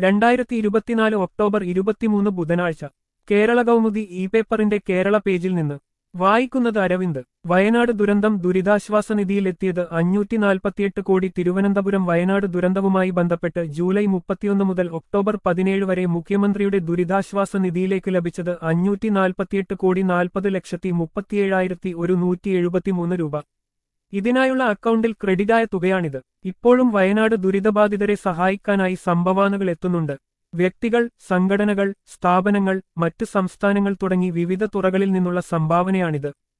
2024 October 23 ബുധനാഴ്ച Kerala Kaumudi E പേപ്പറിന്റെ കേരള പേജിൽ നിന്ന് വായിക്കുന്നത് അരവിന്ദ്. വയനാട് ദുരന്തം ദുരിതാശ്വാസ നിധിയിലെത്തിയത് 548 കോടി. തിരുവനന്തപുരം വയനാട് ദുരന്തവുമായി ബന്ധപ്പെട്ട് ജൂലൈ 31 മുതൽ ഒക്ടോബർ 17 വരെ മുഖ്യമന്ത്രിയുടെ ദുരിതാശ്വാസ നിധിയിലേക്ക് ലഭിച്ചത് 548 കോടി 40,37,173 രൂപ. ഇതിനായുള്ള അക്കൗണ്ടിൽ ക്രെഡിറ്റായ തുകയാണിത്. ഇപ്പോഴും വയനാട് ദുരിതബാധിതരെ സഹായിക്കാനായി സംഭാവനകൾ എത്തുന്നുണ്ട്. വ്യക്തികൾ, സംഘടനകൾ, സ്ഥാപനങ്ങൾ, മറ്റ് സംസ്ഥാനങ്ങൾ തുടങ്ങി വിവിധ തുറകളിൽ നിന്നുള്ള സംഭാവനയാണിത്.